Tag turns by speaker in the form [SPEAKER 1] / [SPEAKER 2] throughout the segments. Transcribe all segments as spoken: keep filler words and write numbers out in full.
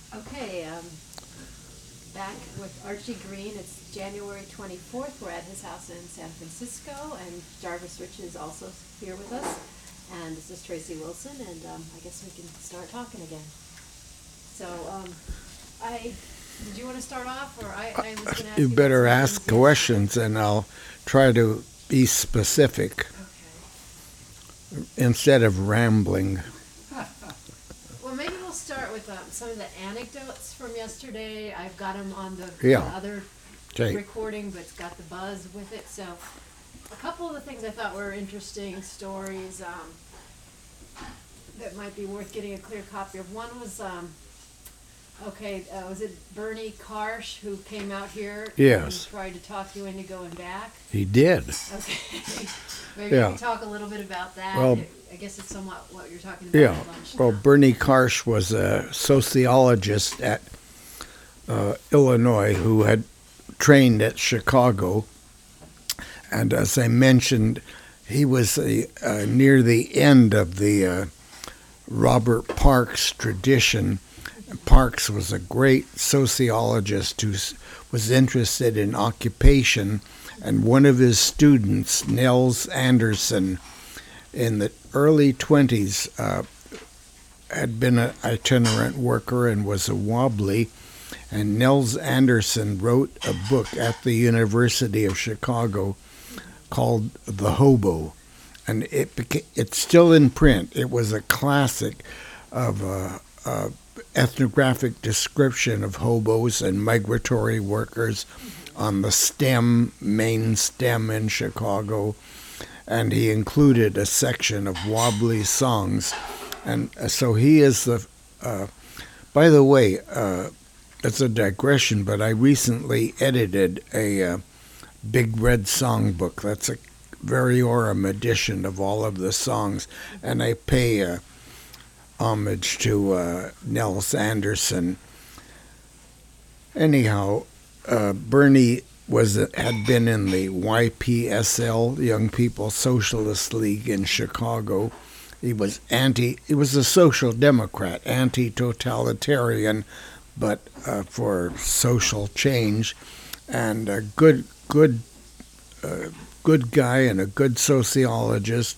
[SPEAKER 1] Okay, um, back with Archie Green. It's January twenty-fourth. We're at his house in San Francisco, and Jarvis Rich is also here with us. And this is Tracy Wilson, and um, I guess we can start talking again. So, um, I did you want to start off, or I, I was going to ask
[SPEAKER 2] You
[SPEAKER 1] you
[SPEAKER 2] better
[SPEAKER 1] about
[SPEAKER 2] ask
[SPEAKER 1] some things
[SPEAKER 2] questions and I'll try to be specific
[SPEAKER 1] yesterday.
[SPEAKER 2] instead of rambling.
[SPEAKER 1] Okay. Well, maybe we'll start with um, some of the anecdotes from yesterday. I've got them on the,
[SPEAKER 2] Yeah.
[SPEAKER 1] the other
[SPEAKER 2] Okay.
[SPEAKER 1] recording, but it's got the buzz with it. So, a couple of the things I thought were interesting stories um, that might be worth getting a clear copy of. One was, um, okay, uh, was it Bernie Karsh who came out here
[SPEAKER 2] Yes.
[SPEAKER 1] and tried to talk you into going back?
[SPEAKER 2] He did.
[SPEAKER 1] Okay. Maybe
[SPEAKER 2] Yeah.
[SPEAKER 1] you can talk a little bit about that.
[SPEAKER 2] Well-
[SPEAKER 1] I guess it's somewhat what you're talking about
[SPEAKER 2] Yeah.
[SPEAKER 1] at lunch
[SPEAKER 2] Well,
[SPEAKER 1] now.
[SPEAKER 2] Bernie Karsh was a sociologist at uh, Illinois who had trained at Chicago. And as I mentioned, he was uh, uh, near the end of the uh, Robert Parks tradition. Parks was a great sociologist who s- was interested in occupation, and one of his students, Nels Anderson, in the early twenties, uh, had been an itinerant worker and was a wobbly. And Nels Anderson wrote a book at the University of Chicago called The Hobo, and it beca- it's still in print. It was a classic of a, a ethnographic description of hobos and migratory workers on the stem, main stem in Chicago, and he included a section of wobbly songs. And uh, so he is the, uh, by the way, uh, it's a digression, but I recently edited a uh, Big Red Songbook. That's a Variorum edition of all of the songs, and I pay uh, homage to uh, Nels Anderson. Anyhow, uh, Bernie was had been in the Y P S L, Young People Socialist League in Chicago. He was anti. He was a social democrat, anti-totalitarian, but uh, for social change, and a good, good, uh, good guy and a good sociologist.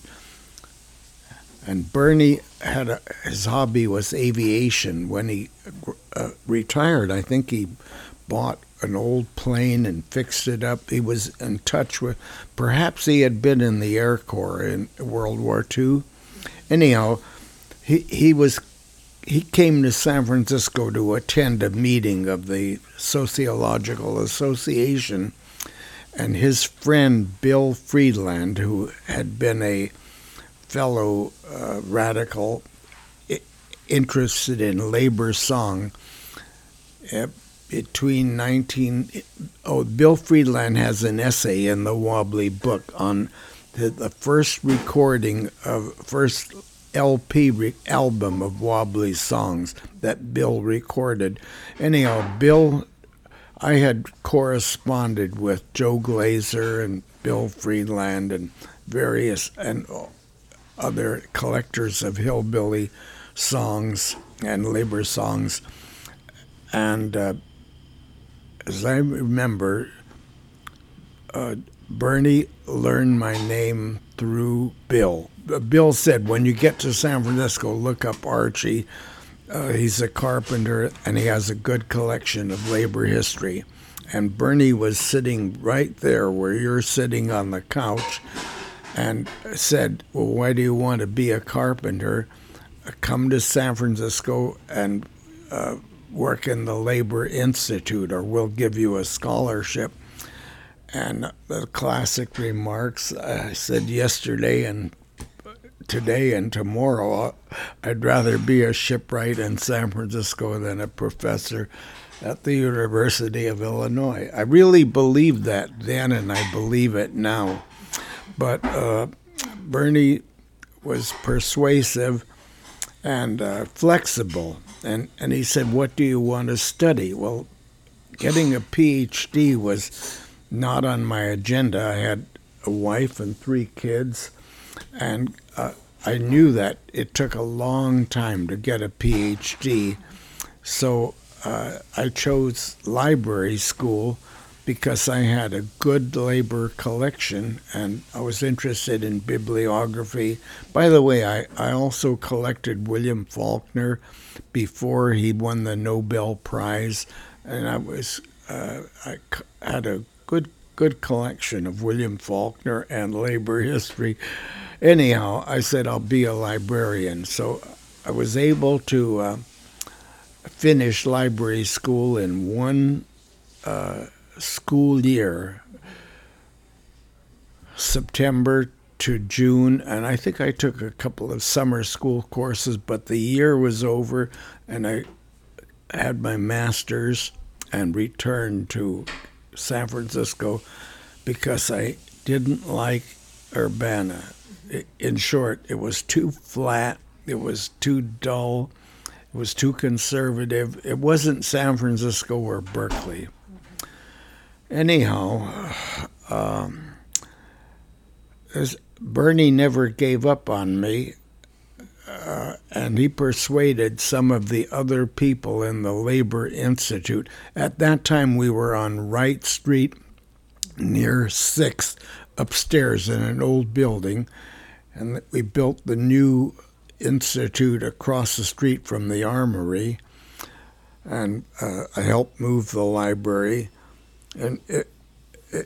[SPEAKER 2] And Bernie had a, his hobby was aviation. When he uh, retired, I think he bought an old plane and fixed it up. He was in touch with, perhaps he had been in the Air Corps in World War Two. Anyhow, he he was he came to San Francisco to attend a meeting of the Sociological Association, and his friend Bill Friedland, who had been a fellow uh, radical I- interested in labor song, uh, between nineteen oh Bill Friedland has an essay in the Wobbly book on the, the first recording of first L P re- album of Wobbly songs that Bill recorded. Anyhow, Bill, I had corresponded with Joe Glazer and Bill Friedland and various and other collectors of hillbilly songs and labor songs, and uh, as I remember, uh, Bernie learned my name through Bill. Bill said, when you get to San Francisco, look up Archie. Uh, he's a carpenter, and he has a good collection of labor history. And Bernie was sitting right there where you're sitting on the couch and said, well, why do you want to be a carpenter? Come to San Francisco and uh, work in the Labor Institute, or we'll give you a scholarship. And the classic remarks, I said yesterday and today and tomorrow, I'd rather be a shipwright in San Francisco than a professor at the University of Illinois. I really believed that then, and I believe it now. But uh, Bernie was persuasive and uh, flexible. And, and he said, what do you want to study? Well, getting a P H D was not on my agenda. I had a wife and three kids, and uh, I knew that it took a long time to get a P H D. So uh, I chose library school because I had a good labor collection and I was interested in bibliography. By the way, I, I also collected William Faulkner before he won the Nobel Prize, and I was uh, I c- had a good good collection of William Faulkner and labor history. Anyhow, I said I'll be a librarian, so I was able to uh, finish library school in one uh, school year, September to June, and I think I took a couple of summer school courses, but the year was over and I had my master's and returned to San Francisco because I didn't like Urbana. In short, it was too flat, it was too dull, it was too conservative. It wasn't San Francisco or Berkeley. Anyhow, um, Bernie never gave up on me, uh, and he persuaded some of the other people in the Labor Institute. At that time, we were on Wright Street near sixth, upstairs in an old building, and we built the new institute across the street from the Armory, and uh, I helped move the library. And it, it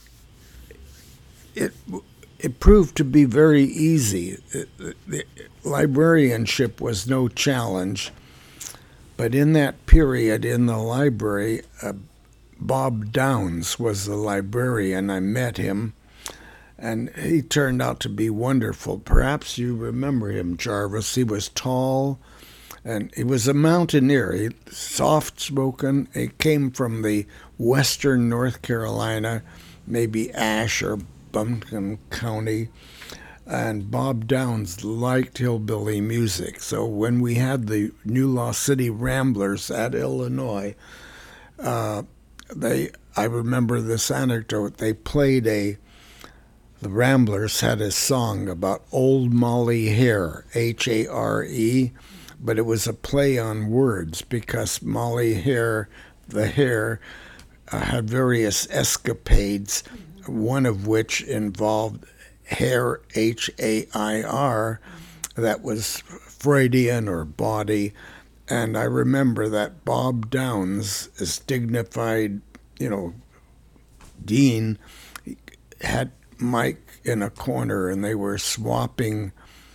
[SPEAKER 2] it it proved to be very easy. It, the librarianship was no challenge, but in that period in the library, uh, Bob Downs was the librarian. I met him, and he turned out to be wonderful. Perhaps you remember him, Jarvis. He was tall, and he was a mountaineer. He soft-spoken. He came from the western North Carolina, maybe Ashe or Buncombe County, and Bob Downs liked hillbilly music. So when we had the New Lost City Ramblers at Illinois, uh, they I remember this anecdote. They played a the Ramblers had a song about Old Molly Hare, H A R E, but it was a play on words because Molly Hare, the hare, uh, had various escapades, one of which involved hair, H A I R, that was Freudian or bawdy. And I remember that Bob Downs, as dignified, you know, dean, had Mike in a corner and they were swapping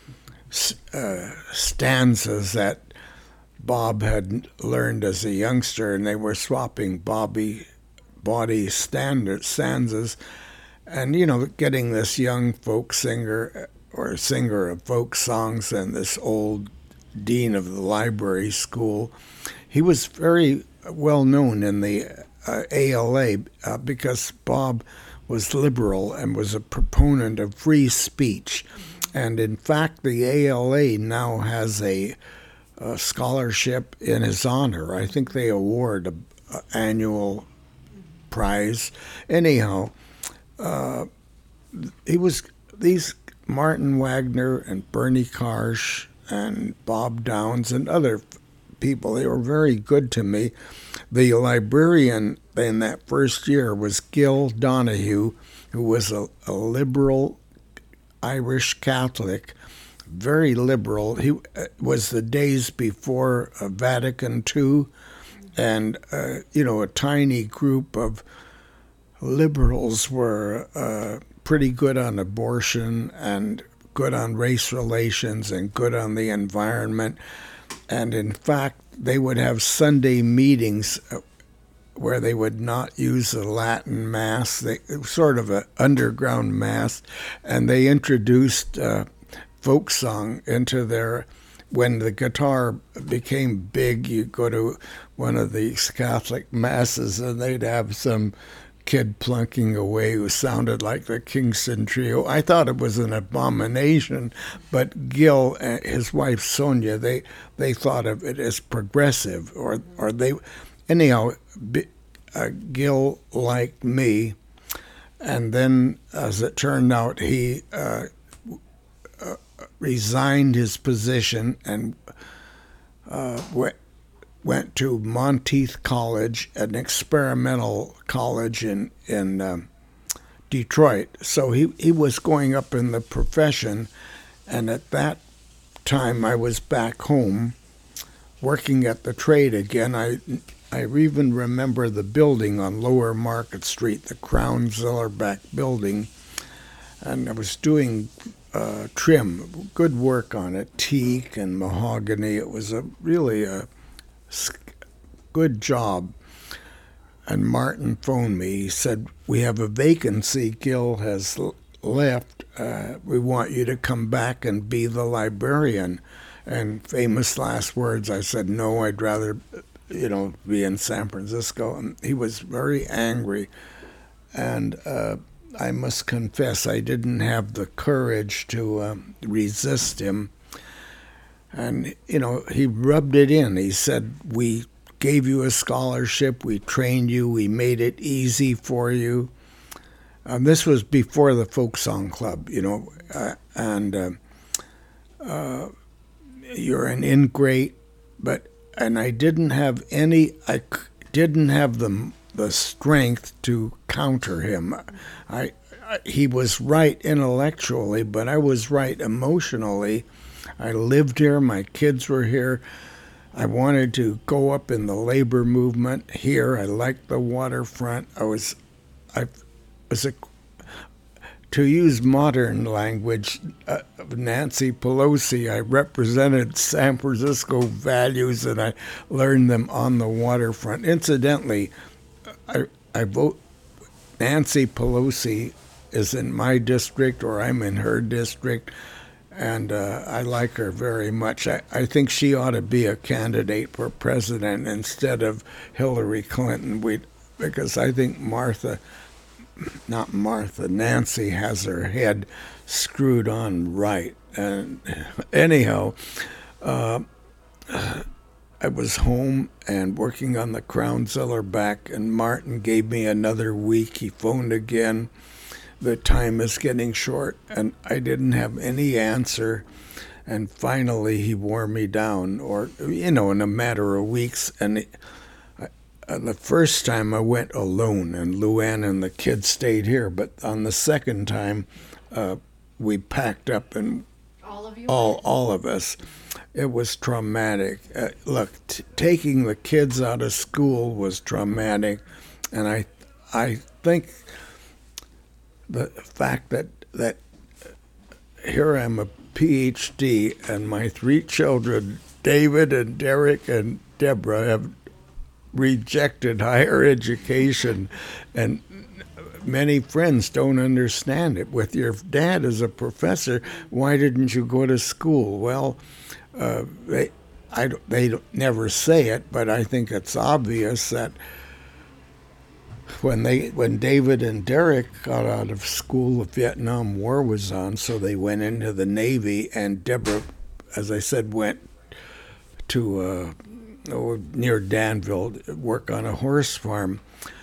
[SPEAKER 2] uh, stanzas that Bob had learned as a youngster, and they were swapping Bobby bawdy standard stanzas, and you know, getting this young folk singer or singer of folk songs and this old dean of the library school. He was very well known in the uh, A L A uh, because Bob was liberal and was a proponent of free speech. And in fact, the A L A now has a, a scholarship in his honor. I think they award an annual prize. Anyhow, uh, he was these Martin Wagner and Bernie Karsh and Bob Downs and other people. They were very good to me. The librarian in that first year was Gil Donahue, who was a, a liberal Irish Catholic, very liberal. He uh, was the days before uh, Vatican Two, and uh, you know, a tiny group of liberals were uh, pretty good on abortion and good on race relations and good on the environment. And in fact, they would have Sunday meetings where they would not use the Latin Mass, they, sort of an underground Mass, and they introduced uh, folk song into their, when the guitar became big, you go to one of these Catholic Masses and they'd have some kid plunking away who sounded like the Kingston Trio. I thought it was an abomination, but Gil and his wife Sonia, they they thought of it as progressive, or or they, anyhow, uh, Gil liked me, and then as it turned out, he uh, uh, resigned his position and uh, went to Monteith College, an experimental college in in um, Detroit. So he, he was going up in the profession, and at that time I was back home working at the trade again. I I even remember the building on Lower Market Street, the Crown Zillerback building, and I was doing uh, trim, good work on it, teak and mahogany. It was a really a good job. And Martin phoned me. He said, "We have a vacancy. Gil has left. Uh, we want you to come back and be the librarian." And famous last words, I said, "No, I'd rather, you know, be in San Francisco." And he was very angry. And uh, I must confess, I didn't have the courage to um, resist him. And, you know, he rubbed it in. He said, "We gave you a scholarship, we trained you, we made it easy for you." Um, this was before the Folk Song Club, you know, uh, and uh, uh, you're an ingrate, but, and I didn't have any, I c- didn't have the, the strength to counter him. I, I, he was right intellectually, but I was right emotionally. I lived here, my kids were here. I wanted to go up in the labor movement here. I liked the waterfront. I was, I was a, to use modern language, uh, Nancy Pelosi. I represented San Francisco values, and I learned them on the waterfront. Incidentally, I I vote. Nancy Pelosi is in my district, or I'm in her district. And uh, I like her very much. I, I think she ought to be a candidate for president instead of Hillary Clinton. We, because I think Martha, not Martha, Nancy has her head screwed on right. And anyhow, uh, I was home and working on the Crown Zillerback, and Martin gave me another week. He phoned again. The time is getting short, and I didn't have any answer. And finally, he wore me down, or, you know, in a matter of weeks. And it, I, uh, the first time I went alone, and Luann and the kids stayed here. But on the second time, uh, we packed up, and
[SPEAKER 1] All of you?
[SPEAKER 2] all all of us. It was traumatic. Uh, look, t- taking the kids out of school was traumatic, and I, I think the fact that that here I'm a P H D, and my three children, David and Derek and Deborah, have rejected higher education, and many friends don't understand it. With your dad as a professor, why didn't you go to school? Well, uh, they, I, they don't- never say it, but I think it's obvious that when they when David and Derek got out of school, the Vietnam War was on, so they went into the Navy, and Deborah, as I said, went to uh, oh, near Danville, work on a horse farm.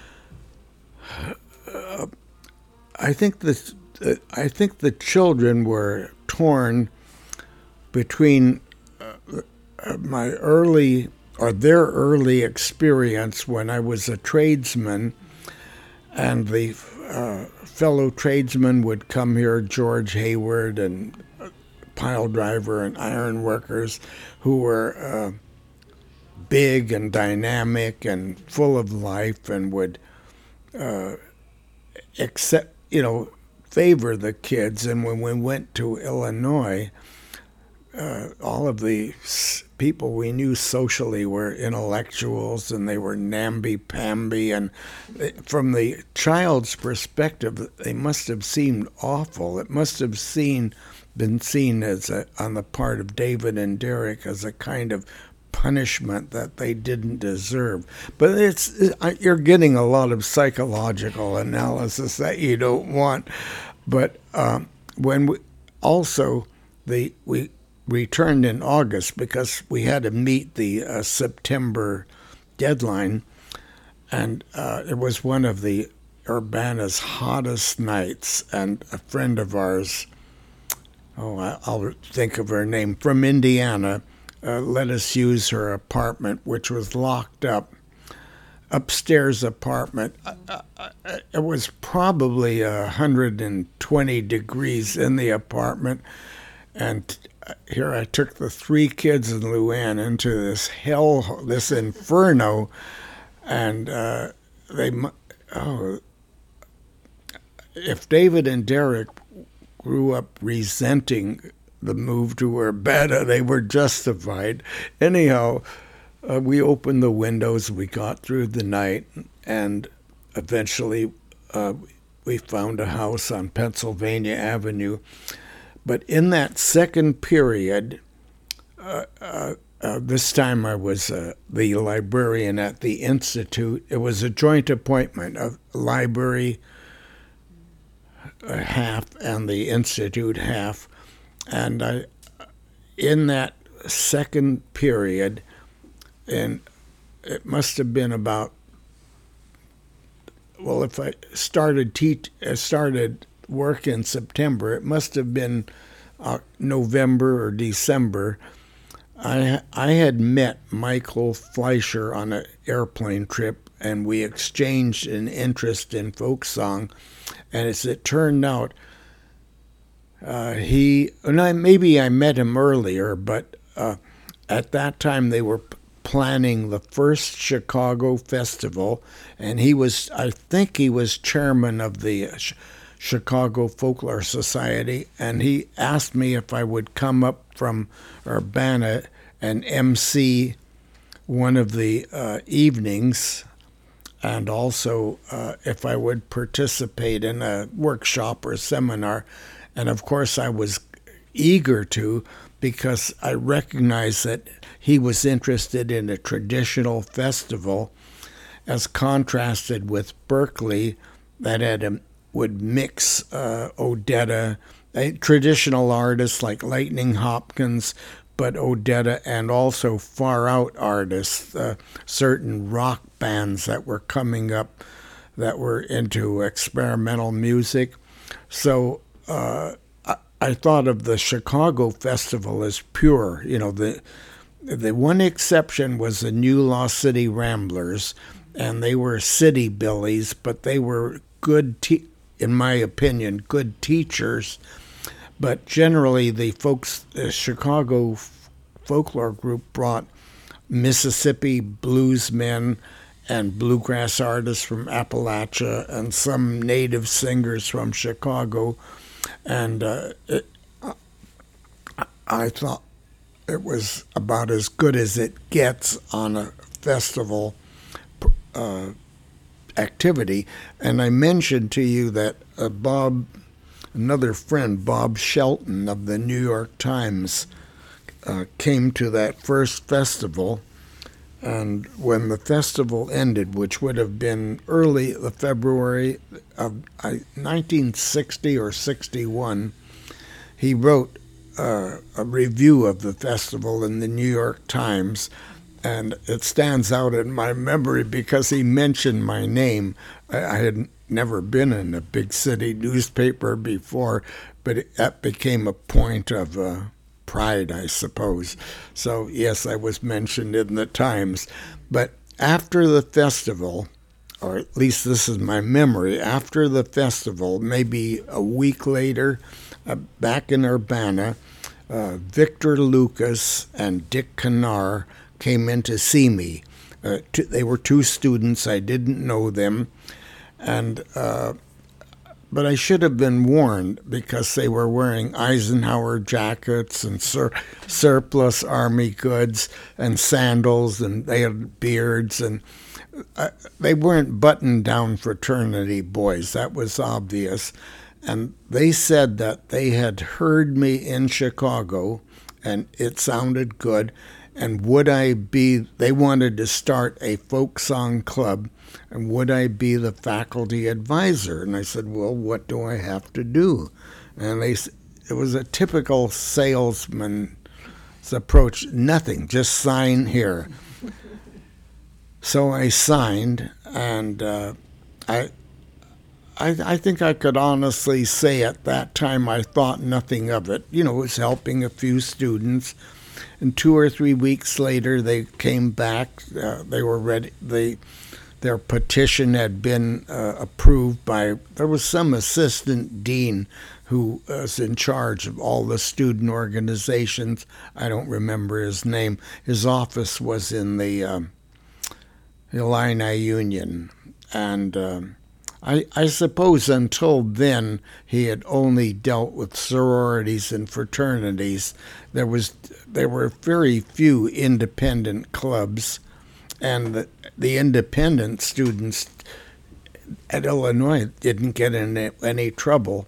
[SPEAKER 2] Uh, I think the I think the children were torn between uh, my early or their early experience when I was a tradesman, and the uh, fellow tradesmen would come here, George Hayward and pile driver and iron workers, who were uh, big and dynamic and full of life, and would uh, accept, you know, favor the kids. And when we went to Illinois, uh, all of the people we knew socially were intellectuals, and they were namby-pamby, and from the child's perspective, they must have seemed awful. It must have seen, been seen as a, on the part of David and Derek, as a kind of punishment that they didn't deserve. But it's you're getting a lot of psychological analysis that you don't want. But um, when we also the we returned in August because we had to meet the uh, September deadline, and uh, it was one of the Urbana's hottest nights, and a friend of ours, oh, I'll think of her name, from Indiana, uh, let us use her apartment, which was locked up. Upstairs apartment. Uh, uh, it was probably one hundred twenty degrees in the apartment. And here I took the three kids and Luann into this hell, this inferno. And uh, they, oh, if David and Derek grew up resenting the move to Urbana, they were justified. Anyhow, Uh, we opened the windows, we got through the night, and eventually uh, we found a house on Pennsylvania Avenue. But in that second period, uh, uh, uh, this time I was uh, the librarian at the Institute. It was a joint appointment of library uh, half and the Institute half. And I, in that second period, and it must have been about, well, if I started teach, started work in September, it must have been uh, November or December. I I had met Michael Fleischer on an airplane trip, and we exchanged an interest in folk song. And as it turned out, uh, he, and I, maybe I met him earlier, but uh, at that time they were planning the first Chicago festival, and he was, I think he was chairman of the Chicago Folklore Society, and he asked me if I would come up from Urbana and M C one of the uh, evenings, and also uh, if I would participate in a workshop or seminar. And of course I was eager to, because I recognized that he was interested in a traditional festival as contrasted with Berkeley that had a, would mix uh, Odetta, a traditional artists like Lightning Hopkins, but Odetta, and also far-out artists, uh, certain rock bands that were coming up that were into experimental music. So uh, I, I thought of the Chicago Festival as pure. You know, the the one exception was the New Law City Ramblers, and they were city billies, but they were good, te- in my opinion, good teachers. But generally, the folks, the Chicago f- folklore group brought Mississippi bluesmen and bluegrass artists from Appalachia and some native singers from Chicago. And uh, it, I thought it was about as good as it gets on a festival uh, activity. And I mentioned to you that uh, Bob, another friend, Bob Shelton of the New York Times, uh, came to that first festival. And when the festival ended, which would have been early February of nineteen sixty or sixty-one, he wrote uh, a review of the festival in the New York Times, and it stands out in my memory because he mentioned my name. I, I had never been in a big city newspaper before, but it, that became a point of uh, pride, I suppose. So, yes, I was mentioned in the Times. But after the festival, or at least this is my memory, after the festival, maybe a week later, uh, back in Urbana, uh, Victor Lucas and Dick Canar came in to see me. Uh, t- they were two students. I didn't know them. And uh, but I should have been warned because they were wearing Eisenhower jackets and sur- surplus army goods and sandals, and they had beards, and uh, they weren't buttoned-down fraternity boys. That was obvious. And they said that they had heard me in Chicago, and it sounded good. And would I be, they wanted to start a folk song club, and would I be the faculty advisor? And I said, well, what do I have to do? And they, it was a typical salesman's approach, nothing, just sign here. So I signed, and uh, I, I, I think I could honestly say at that time I thought nothing of it. You know, it was helping a few students. And two or three weeks later, they came back. Uh, they were ready. They their petition had been uh, approved by. There was some assistant dean who was in charge of all the student organizations. I don't remember his name. His office was in the um, Illini Union, and um, I, I suppose until then he had only dealt with sororities and fraternities. There was there were very few independent clubs, and the, the independent students at Illinois didn't get in any trouble.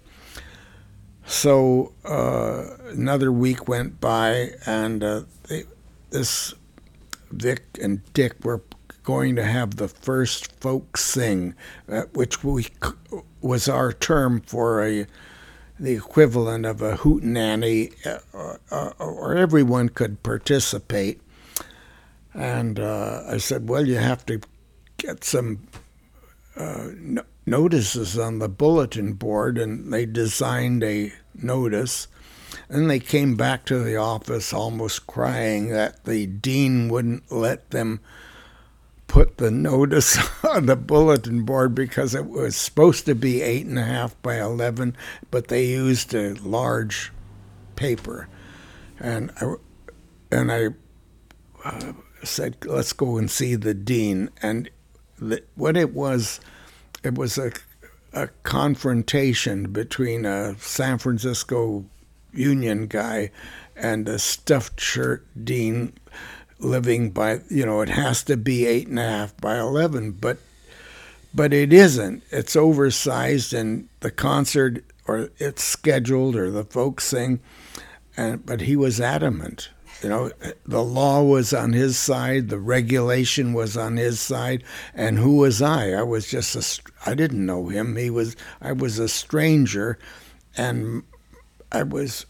[SPEAKER 2] So uh, another week went by, and uh, they, this Vic and Dick were going to have the first folk sing, uh, which we was our term for a the equivalent of a hootenanny, uh, uh, or everyone could participate. And uh, I said, well, you have to get some uh, no- notices on the bulletin board, and they designed a notice. And they came back to the office almost crying that the dean wouldn't let them put the notice on the bulletin board because it was supposed to be eight and a half by eleven, but they used a large paper. And I, and I uh, said, let's go and see the dean. And the, what it was, it was a, a confrontation between a San Francisco Union guy and a stuffed shirt dean living by, you know, it has to be eight and a half by eleven, but but it isn't. It's oversized, and the concert, or it's scheduled, or the folk sing, and but he was adamant. You know, the law was on his side, the regulation was on his side, and who was I? I was just a, I didn't know him. He was, I was a stranger, and I was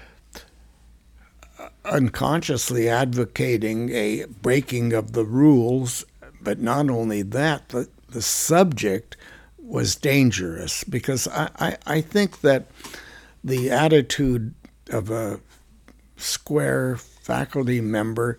[SPEAKER 2] unconsciously advocating a breaking of the rules. But not only that, the, the subject was dangerous, because I, I, I think that the attitude of a square faculty member,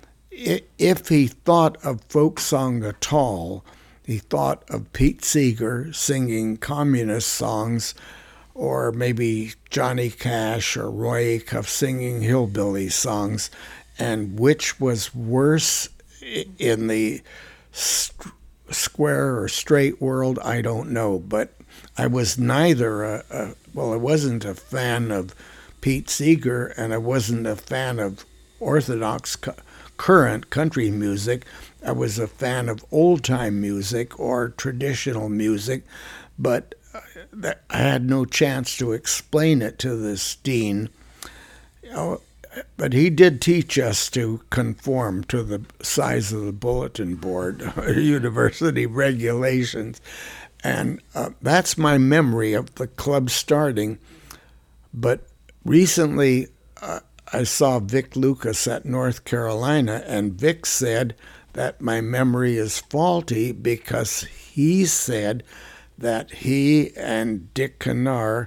[SPEAKER 2] if he thought of folk song at all, he thought of Pete Seeger singing communist songs, or maybe Johnny Cash or Roy Acuff singing hillbilly songs, and which was worse in the st- square or straight world, I don't know. But I was neither a, a well, I wasn't a fan of Pete Seeger, and I wasn't a fan of orthodox cu- current country music. I was a fan of old-time music or traditional music, but I had no chance to explain it to this dean. You know, but he did teach us to conform to the size of the bulletin board, university regulations. And uh, that's my memory of the club starting. But recently, uh, I saw Vic Lucas at North Carolina, and Vic said that my memory is faulty because he said that he and Dick Kennard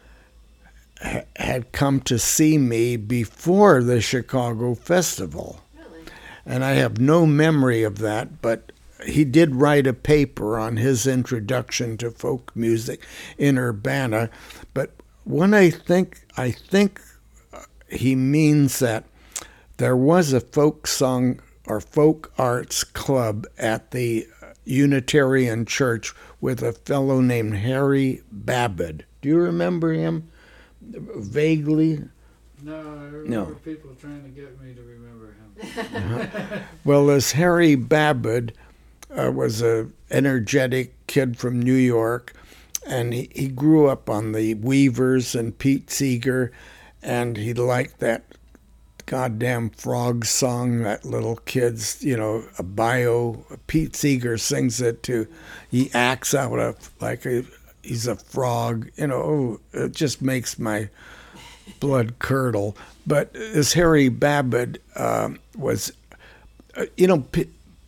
[SPEAKER 2] ha- had come to see me before the Chicago Festival.
[SPEAKER 1] Really?
[SPEAKER 2] And I have no memory of that, but he did write a paper on his introduction to folk music in Urbana. But when I think, I think he means that there was a folk song or folk arts club at the Unitarian Church with a fellow named Harry Babbitt. Do you remember him vaguely?
[SPEAKER 3] No, I remember
[SPEAKER 2] No.
[SPEAKER 3] people trying to get me to remember him.
[SPEAKER 2] Well, this Harry Babbitt uh, was a energetic kid from New York, and he, he grew up on the Weavers and Pete Seeger, and he liked that goddamn frog song that little kids, you know, a bio. Pete Seeger sings it to, he acts out of like a, he's a frog, you know, oh, it just makes my blood curdle. But this Harry Babbitt um, was, uh, you know, P-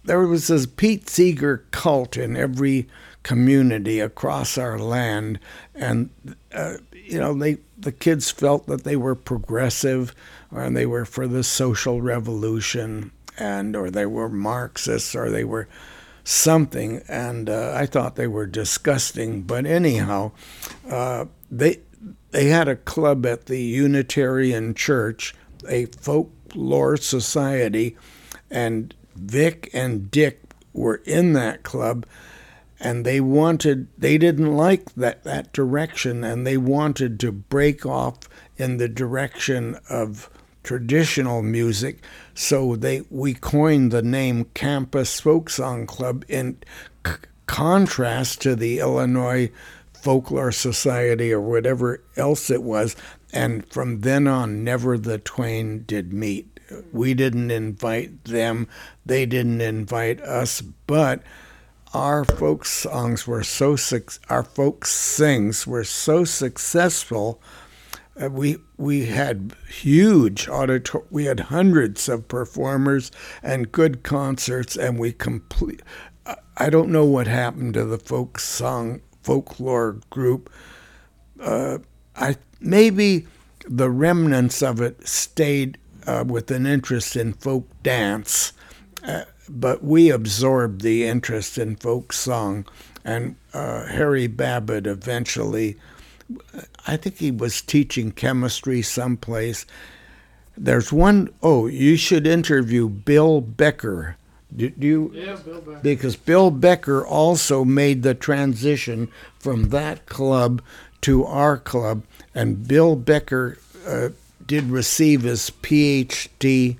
[SPEAKER 2] there was this Pete Seeger cult in every community across our land, and uh, you know, they the kids felt that they were progressive, or they were for the social revolution, and or they were Marxists, or they were something, and uh, I thought they were disgusting. But anyhow, uh, they they had a club at the Unitarian Church, a folklore society, and Vic and Dick were in that club, and they wanted they didn't like that that direction, and they wanted to break off in the direction of traditional music. So they we coined the name Campus Folk Song Club in c- contrast to the Illinois Folklore Society or whatever else it was. And from then on, never the twain did meet. We didn't invite them, they didn't invite us, but our folk songs were so our folk sings were so successful. Uh, we we had huge auditor we had hundreds of performers and good concerts, and we complete I don't know what happened to the folk song folklore group. uh, I maybe the remnants of it stayed uh, with an interest in folk dance, uh, but we absorbed the interest in folk song, and uh, Harry Babbitt eventually, I think he was teaching chemistry someplace. There's one, oh, you should interview Bill Becker. Did you?
[SPEAKER 3] Yeah, Bill Becker.
[SPEAKER 2] Because Bill Becker also made the transition from that club to our club, and Bill Becker uh, did receive his P H D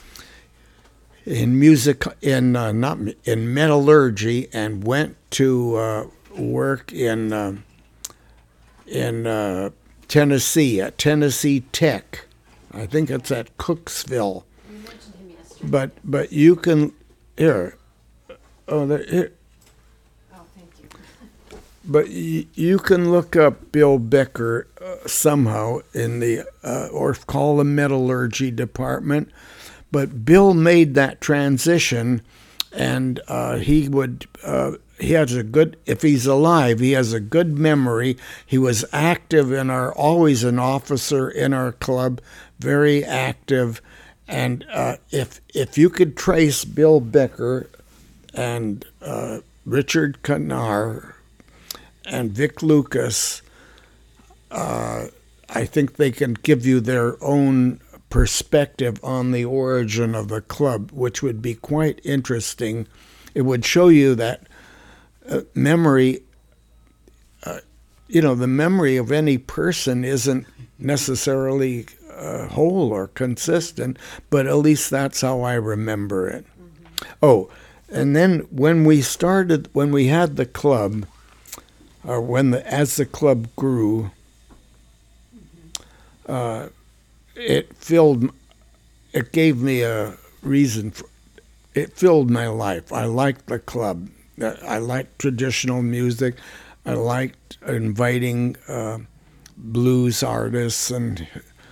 [SPEAKER 2] in music, in uh, not in metallurgy, and went to uh, work in. Uh, in uh, Tennessee, at Tennessee Tech. I think it's at Cooksville.
[SPEAKER 1] You mentioned him yesterday.
[SPEAKER 2] But but you can, here, oh, there, here,
[SPEAKER 1] Oh, thank you.
[SPEAKER 2] but y- you can look up Bill Becker uh, somehow in the, uh, or call the metallurgy department. But Bill made that transition, and uh, he would, uh, he has a good, if he's alive, he has a good memory. He was active in our, always an officer in our club, very active. And uh, if if you could trace Bill Becker and uh, Richard Canar and Vic Lucas, uh, I think they can give you their own perspective on the origin of the club, which would be quite interesting. It would show you that uh, memory, uh, you know, the memory of any person isn't necessarily uh, whole or consistent, but at least that's how I remember it. Mm-hmm. Oh, and then when we started, when we had the club, or when the as the club grew, uh, it filled, it gave me a reason for, it filled my life. I liked the club. I liked traditional music. I liked inviting uh, blues artists and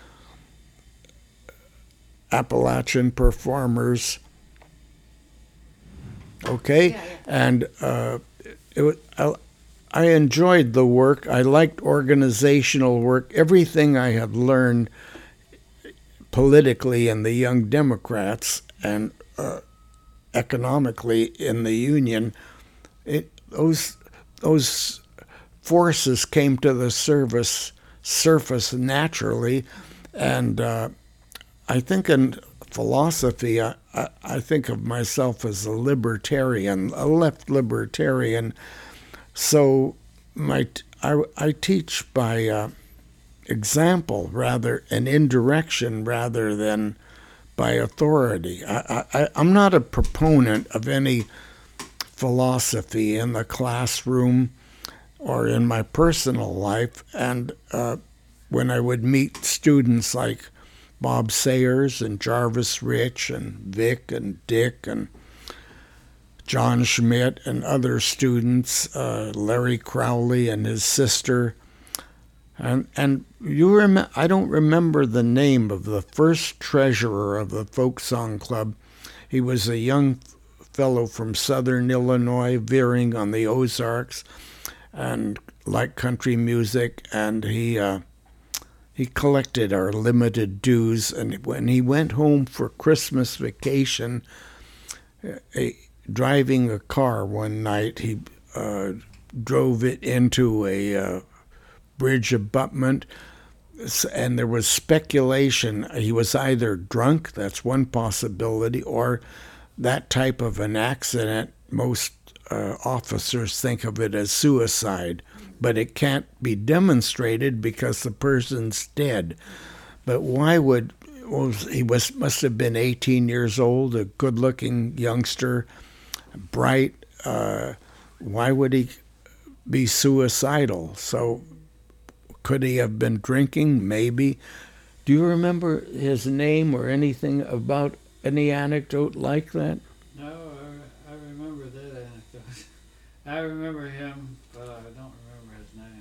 [SPEAKER 2] Appalachian performers. Okay?
[SPEAKER 1] Yeah, yeah.
[SPEAKER 2] And uh, it was, I, I enjoyed the work. I liked organizational work. Everything I had learned politically in the Young Democrats and uh, economically in the Union, it, those those forces came to the service surface naturally, and uh, I think in philosophy, I, I, I think of myself as a libertarian, a left libertarian. So my I, I teach by uh, example rather and indirection rather than by authority. I, I, I'm not a proponent of any philosophy in the classroom or in my personal life. And uh, when I would meet students like Bob Sayers and Jarvis Rich and Vic and Dick and John Schmidt and other students, uh, Larry Crowley and his sister, And and you rem- I don't remember the name of the first treasurer of the Folk Song Club. He was a young fellow from southern Illinois, veering on the Ozarks, and liked country music, and he uh, he collected our limited dues. And when he went home for Christmas vacation, a, driving a car one night, he uh, drove it into a uh, bridge abutment, and there was speculation he was either drunk, that's one possibility, or that type of an accident, most uh, officers think of it as suicide, but it can't be demonstrated because the person's dead. But why would, well, he was must have been eighteen years old, a good-looking youngster, bright. Uh, why would he be suicidal? So could he have been drinking? Maybe. Do you remember his name or anything about any anecdote like that?
[SPEAKER 3] No, I, I remember that anecdote. I remember him, but I don't remember his name.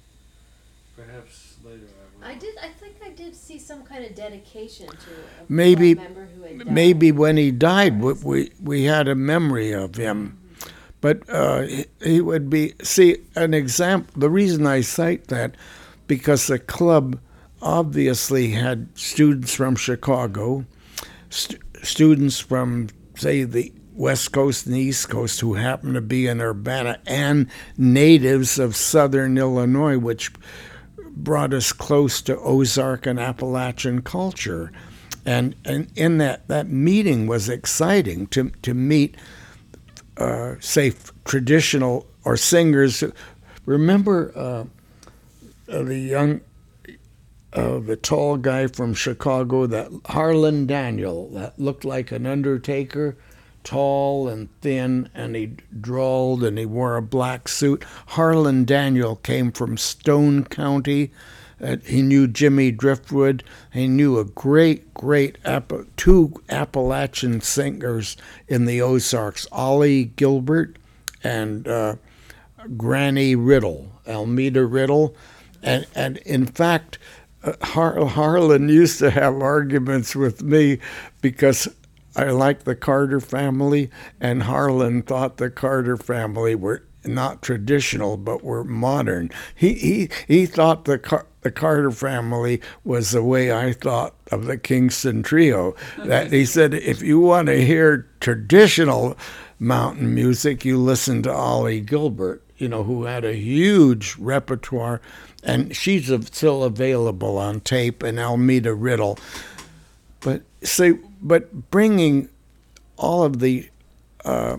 [SPEAKER 3] Perhaps later I will.
[SPEAKER 1] I did. I think I did see some kind of dedication to a
[SPEAKER 2] Maybe,
[SPEAKER 1] club member who had died.
[SPEAKER 2] maybe when he died, we, we we had a memory of him. But uh, he, he would be, see, an example, the reason I cite that, because the club obviously had students from Chicago, st- students from, say, the West Coast and East Coast who happened to be in Urbana, and natives of southern Illinois, which brought us close to Ozark and Appalachian culture. And, and in that, that meeting was exciting to, to meet Uh, say, traditional or singers. Remember uh, uh, the young, uh, the tall guy from Chicago, that Harlan Daniel, that looked like an undertaker, tall and thin, and he drawled and he wore a black suit. Harlan Daniel came from Stone County. Uh, he knew Jimmy Driftwood. He knew a great, great App- two Appalachian singers in the Ozarks, Ollie Gilbert and uh, Granny Riddle, Almeda Riddle. And, and in fact, uh, Har- Harlan used to have arguments with me because I liked the Carter family, and Harlan thought the Carter family were not traditional, but were modern. He he he thought the Car- the Carter family was the way I thought of the Kingston Trio. That he said, if you want to hear traditional mountain music, you listen to Ollie Gilbert, you know, who had a huge repertoire, and she's still available on tape, and Almeda Riddle. But say, but bringing all of the uh,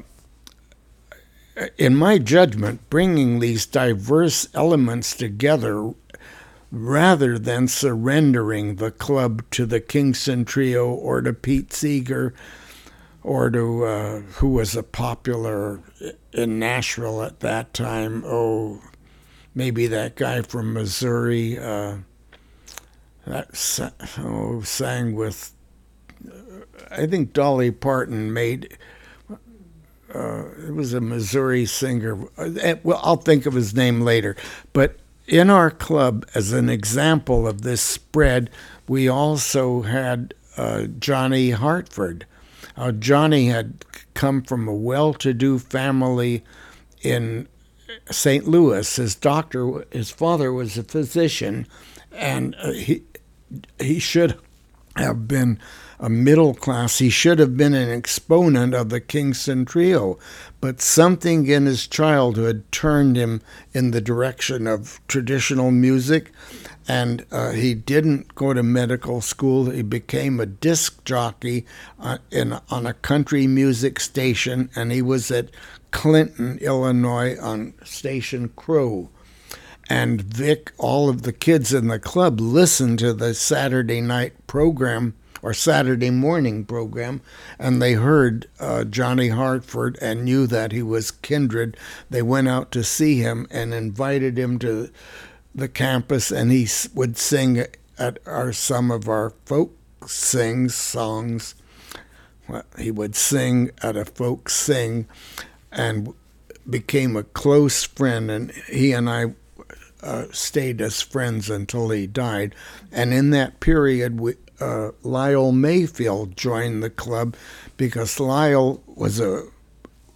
[SPEAKER 2] in my judgment, bringing these diverse elements together rather than surrendering the club to the Kingston Trio or to Pete Seeger or to, uh, who was a popular in Nashville at that time, oh, maybe that guy from Missouri uh, that sa- oh, sang with, I think Dolly Parton made... Uh, it was a Missouri singer. Uh, well, I'll think of his name later. But in our club, as an example of this spread, we also had uh, Johnny Hartford. Uh, Johnny had come from a well-to-do family in Saint Louis. His doctor, his father was a physician, and uh, he he should have been a middle class. He should have been an exponent of the Kingston Trio, but something in his childhood turned him in the direction of traditional music, and uh, he didn't go to medical school. He became a disc jockey uh, in on a country music station, and he was at Clinton, Illinois, on Station Crow. And Vic, all of the kids in the club listened to the Saturday night program or Saturday morning program, and they heard uh, Johnny Hartford and knew that he was kindred. They went out to see him and invited him to the campus, and he would sing at our some of our folk sing songs. Well, he would sing at a folk sing and became a close friend, and he and I uh, stayed as friends until he died. And in that period, we Uh, Lyle Mayfield joined the club because Lyle was a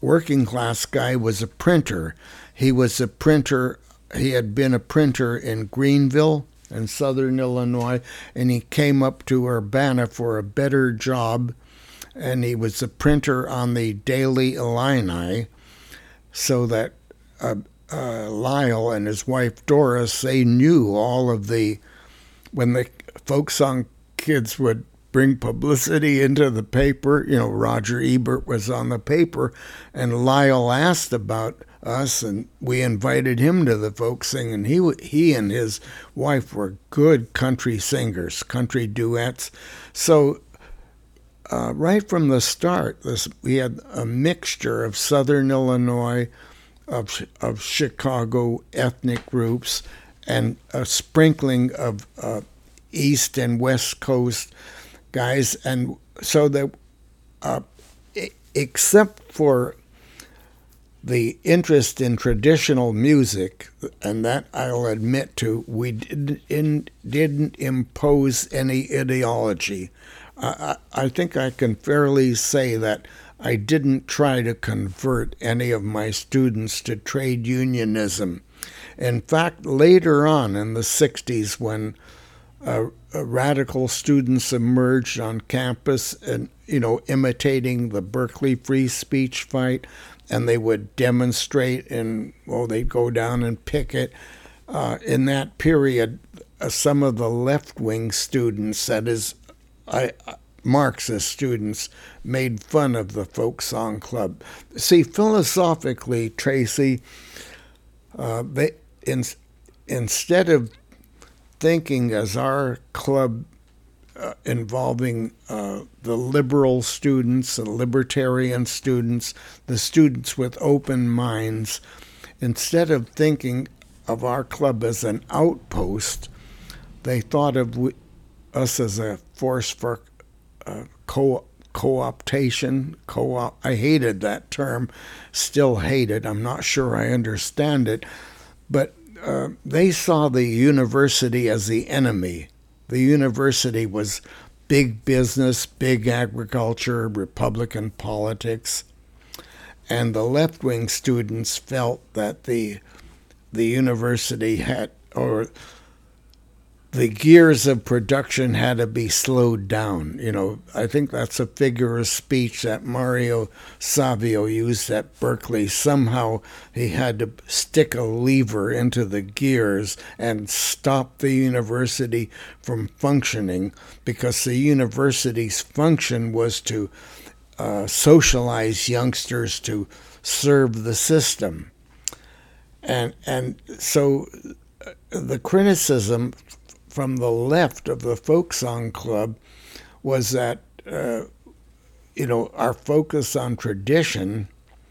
[SPEAKER 2] working class guy was a printer. He was a printer. He had been a printer in Greenville in southern Illinois, and he came up to Urbana for a better job, and he was a printer on the Daily Illini, so that uh, uh, Lyle and his wife Doris, they knew all of the, when the folk song kids would bring publicity into the paper, you know, Roger Ebert was on the paper, and Lyle asked about us, and we invited him to the folk sing, and he he and his wife were good country singers, country duets. So uh, right from the start, this, we had a mixture of Southern Illinois, of of Chicago ethnic groups, and a sprinkling of uh, East and West Coast guys, and so that uh, except for the interest in traditional music, and that I'll admit to, we didn't, didn't impose any ideology. I, I think I can fairly say that I didn't try to convert any of my students to trade unionism. In fact, later on in the sixties, when uh, radical students emerged on campus and, you know, imitating the Berkeley free speech fight, and they would demonstrate and, well, they'd go down and picket. Uh, in that period, uh, some of the left-wing students, that is, I, Marxist students, made fun of the folk song club. See, philosophically, Tracy, uh, they in, instead of thinking as our club uh, involving uh, the liberal students, the libertarian students, the students with open minds, instead of thinking of our club as an outpost, they thought of we, us as a force for uh, co co-optation. Co-op. I hated that term, still hate it. I'm not sure I understand it, but uh, they saw the university as the enemy. The university was big business, big agriculture, Republican politics, and the left-wing students felt that the the university had, or the gears of production had to be slowed down. You know, I think that's a figure of speech that Mario Savio used at Berkeley. Somehow he had to stick a lever into the gears and stop the university from functioning, because the university's function was to uh, socialize youngsters to serve the system. And, and so the criticism from the left of the Folk Song Club was that, uh, you know, our focus on tradition,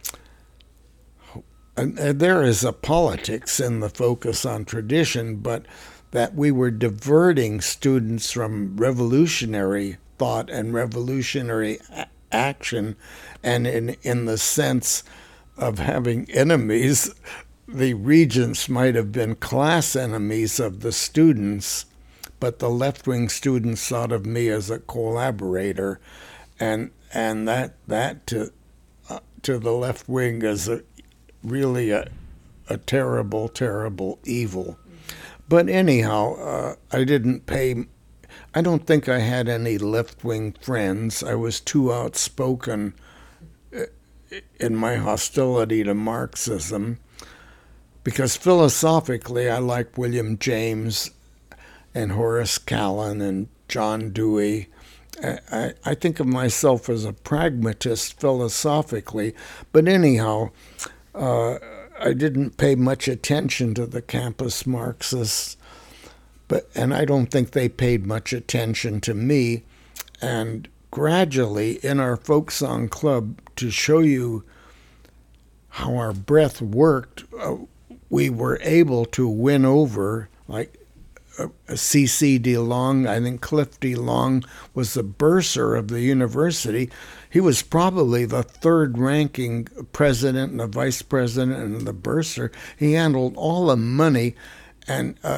[SPEAKER 2] and, and there is a politics in the focus on tradition, but that we were diverting students from revolutionary thought and revolutionary a- action, and in, in the sense of having enemies, the regents might have been class enemies of the students, but the left-wing students thought of me as a collaborator, and and that that to uh, to the left wing is a, really a a terrible, terrible evil. But anyhow, uh, I didn't pay. I don't think I had any left-wing friends. I was too outspoken in my hostility to Marxism, because philosophically I like William James and Horace Callan and John Dewey. I, I think of myself as a pragmatist philosophically, but anyhow, uh, I didn't pay much attention to the campus Marxists, but and I don't think they paid much attention to me. And gradually, in our folk song club, to show you how our breath worked, uh, we were able to win over, like, C C DeLong. I think Cliff DeLong was the bursar of the university. He was probably the third-ranking president and the vice president and the bursar. He handled all the money, and uh,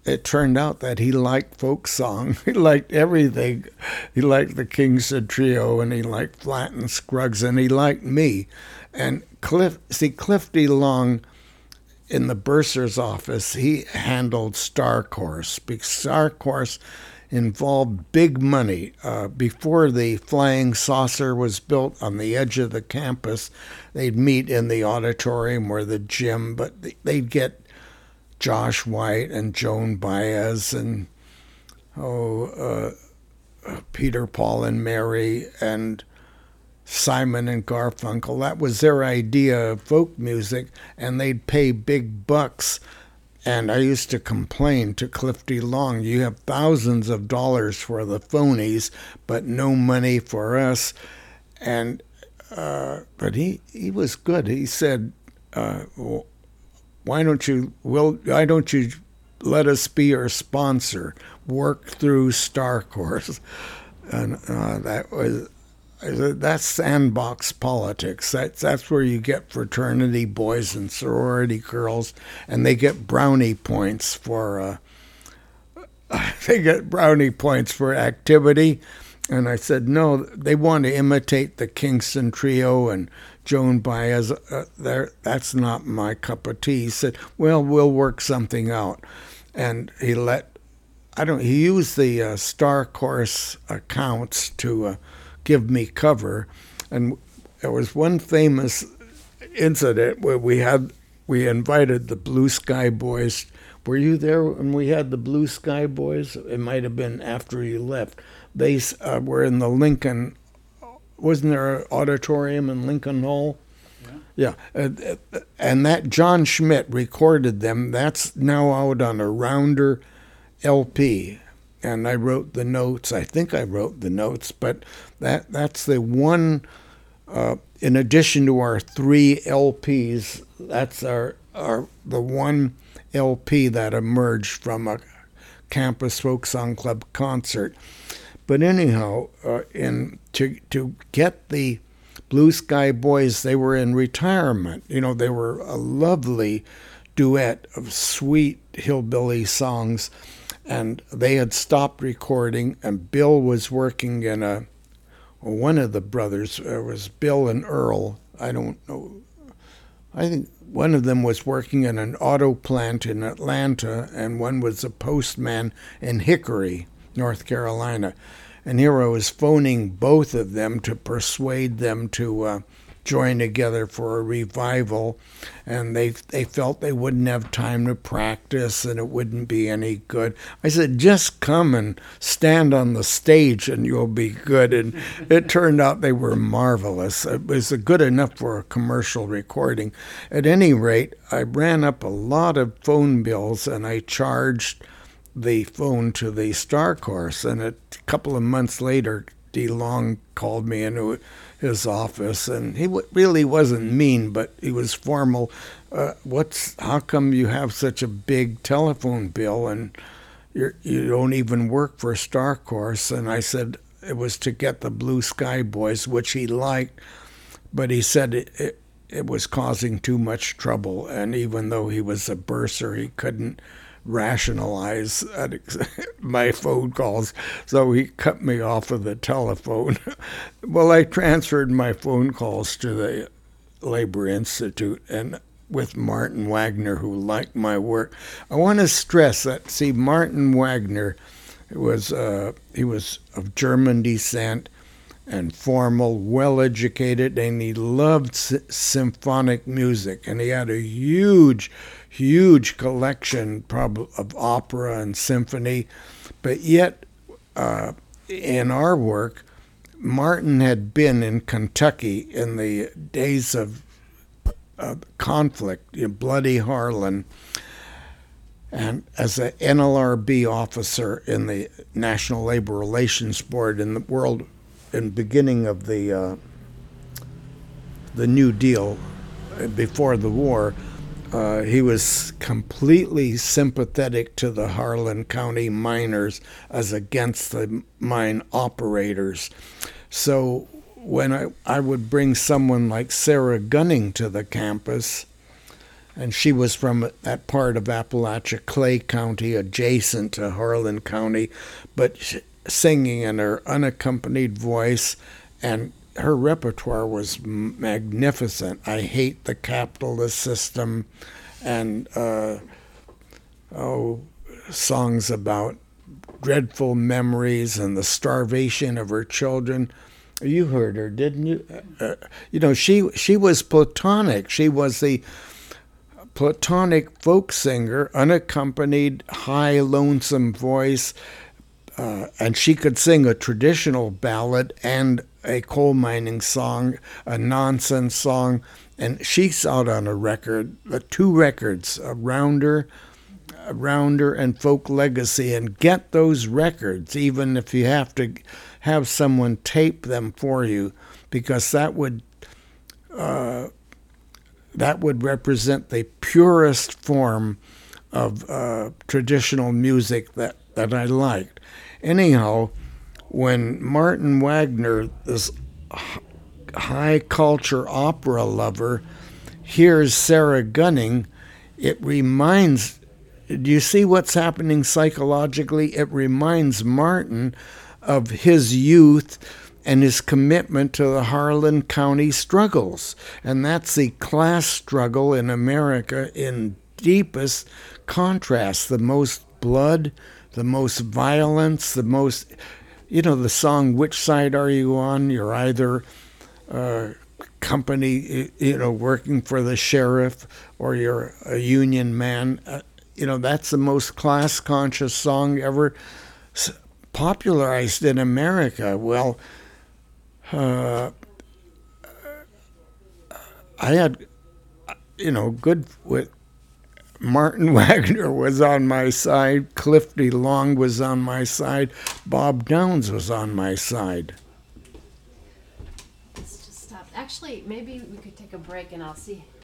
[SPEAKER 2] it turned out that he liked folk song. He liked everything. He liked the Kingston Trio, and he liked Flatt and Scruggs, and he liked me. And Cliff, see, Cliff D. Long, in the bursar's office, he handled Star Course, because Star Course involved big money. Uh, before the flying saucer was built on the edge of the campus, they'd meet in the auditorium or the gym, but they'd get Josh White and Joan Baez and oh uh, Peter, Paul, and Mary and Simon and Garfunkel. That was their idea of folk music, and they'd pay big bucks. And I used to complain to Cliff D. Long, you have thousands of dollars for the phonies, but no money for us. And uh, but he, he was good. He said, uh, well, why don't you will why don't you let us be your sponsor? Work through Star Course. And uh, that was that's sandbox politics. That's that's where you get fraternity boys and sorority girls, and they get brownie points for uh, they get brownie points for activity. And I said, no, they want to imitate the Kingston Trio and Joan Baez. Uh, that's not my cup of tea. He said, well, we'll work something out. And he let, I don't, he used the uh, Star Course accounts to uh, give me cover. And there was one famous incident where we had, we invited the Blue Sky Boys. Were you there when we had the Blue Sky Boys? It might have been after you left. They uh, were in the Lincoln, wasn't there an auditorium in Lincoln Hall? Yeah. yeah. Uh, and that John Schmidt recorded them. That's now out on a Rounder L P. And I wrote the notes. I think I wrote the notes, but that that's the one, uh, in addition to our three L Ps, that's our, our the one L P that emerged from a Campus Folk Song Club concert. But anyhow, uh, in to to get the Blue Sky Boys, they were in retirement. You know, they were a lovely duet of sweet hillbilly songs, and they had stopped recording, and Bill was working in a, well, one of the brothers, it was Bill and Earl, I don't know, I think one of them was working in an auto plant in Atlanta, and one was a postman in Hickory, North Carolina. And here I was phoning both of them to persuade them to uh, join together for a revival. And they they felt they wouldn't have time to practice and it wouldn't be any good. I said, just come and stand on the stage and you'll be good. And it turned out they were marvelous. It was good enough for a commercial recording. At any rate, I ran up a lot of phone bills and I charged the phone to the Star Course, and a couple of months later, D. Long called me into his office, and he w- really wasn't mean, but he was formal. Uh, what's? How come you have such a big telephone bill, and you're, you don't even work for Star Course? And I said it was to get the Blue Sky Boys, which he liked, but he said it, it, it was causing too much trouble, and even though he was a bursar, he couldn't rationalize my phone calls, so he cut me off of the telephone. Well, I transferred my phone calls to the Labor Institute, and with Martin Wagner, who liked my work. I want to stress that, see, Martin Wagner was uh, he was of German descent and formal, well-educated, and he loved s- symphonic music, and he had a huge huge collection probably of opera and symphony, but yet uh, in our work, Martin had been in Kentucky in the days of uh, conflict, you know, Bloody Harlan, and as an N L R B officer in the National Labor Relations Board in the world, in beginning of the uh, the New Deal, before the war. Uh, he was completely sympathetic to the Harlan County miners as against the mine operators. So when I, I would bring someone like Sarah Gunning to the campus, And she was from that part of Appalachia, Clay County, adjacent to Harlan County, but sh- singing in her unaccompanied voice, and her repertoire was magnificent. I Hate the Capitalist System, and uh, oh, songs about dreadful memories and the starvation of her children. You heard her, didn't you? Uh, you know, she she was platonic. She was the platonic folk singer, unaccompanied, high, lonesome voice, uh, and she could sing a traditional ballad and a coal mining song, a nonsense song, and she's out on a record, uh, two records, a Rounder, a Rounder and Folk Legacy, and get those records, even if you have to have someone tape them for you, because that would uh, that would represent the purest form of uh, traditional music that, that I liked. Anyhow, when Martin Wagner, this high culture opera lover, hears Sarah Gunning, it reminds, do you see what's happening psychologically? It reminds Martin of his youth and his commitment to the Harlan County struggles. And that's the class struggle in America in deepest contrast. The most blood, the most violence, the most, you know, the song, Which Side Are You On? You're either uh, company, you know, working for the sheriff, or you're a union man. Uh, you know, that's the most class-conscious song ever popularized in America. Well, Uh, I had, you know, good with Martin Wagner was on my side, Clifty Long was on my side, Bob Downs was on my side.
[SPEAKER 1] Let's just stop. Actually, maybe we could take a break and I'll see